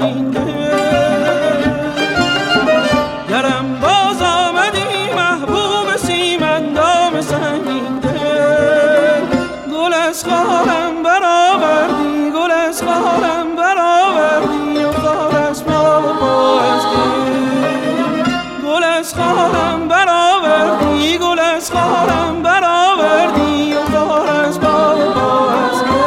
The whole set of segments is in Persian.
این دل. گرم باز آمدی محبوب سیمندام سنگین دل، گل از خارم برآوردی، گل از خارم برآوردی و خار از ما با از گل. گل از خارم برآوردی، گل از خارم برآوردی و خار از ما با از گل.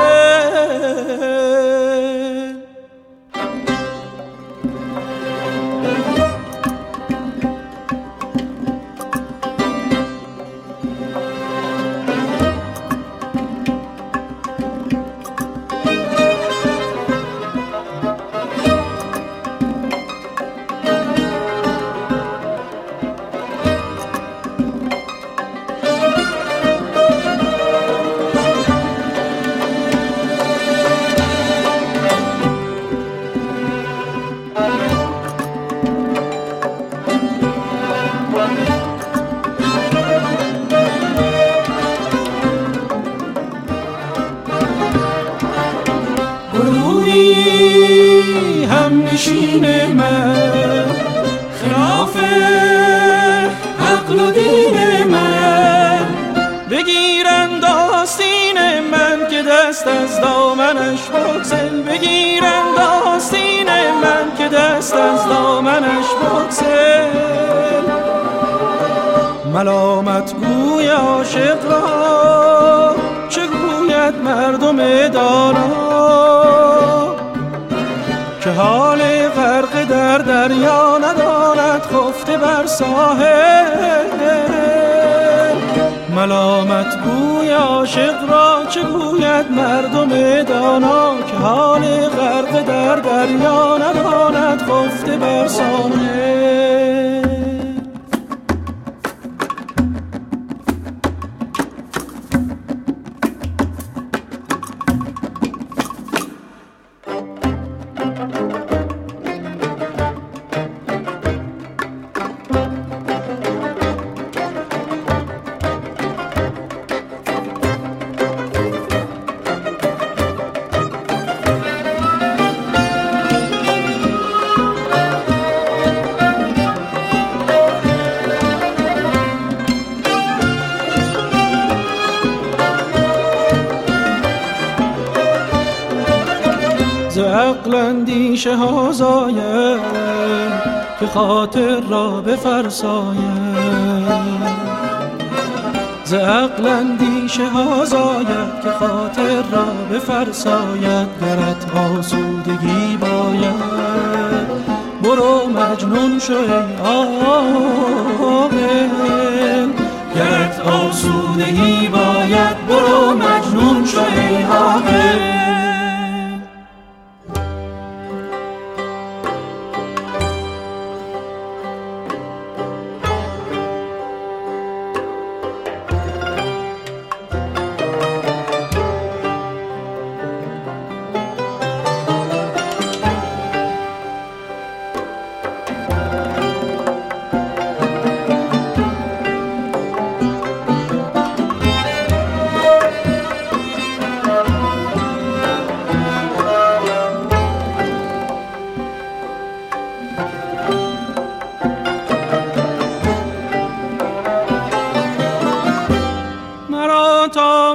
هم نشین من خلاف عقل و دین من، بگیرند آستین من که دست از دامنش بگسل، بگیرند آستین من که دست از دامنش بگسل. ملامت گوی عاشق را چه گوید مردم دانا، که حال غرق در دریا نداند خفته بر ساحل. ملامت گوی عاشق را چه گوید مردم دانا، که حال غرق در دریا نداند خفته بر ساحل. عقل اندیشه ها زاید که خاطر را بفرساید، ز عقل اندیشه ها زاید که خاطر را بفرساید. گرت آسودگی باید برو مجنون شو ای عاقل، گرت آسودگی باید برو مجنون شو ای عاقل. تا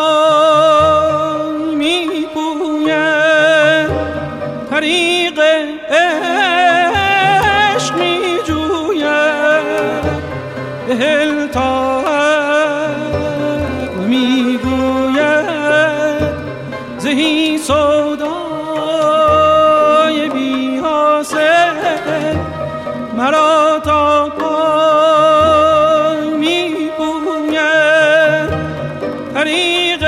پای می پوید طریق عشق می جوید، بهل تا عقل می گوید زهی سودای بی حاصل. مرا تا پای می پوید طریق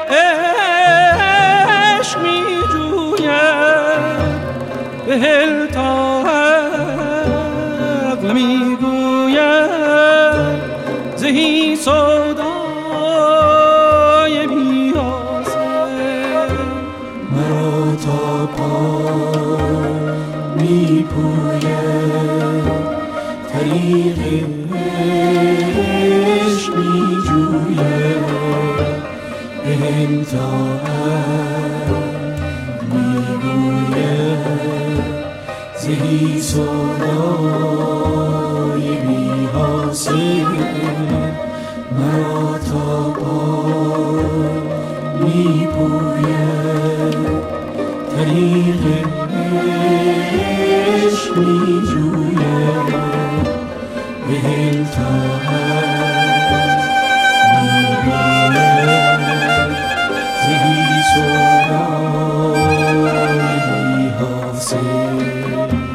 عشق می جوید، بهل تا عقل می گوید زهی سودای بی حاصل. مرا تا پای می پوید طریق عشق می جوید، بهل تا عقل می گوید زهی سودای بی حاصل مرا تا پای می پوید طریق عشق می جوید بهل تا می بیند زهی سودای بی حاصل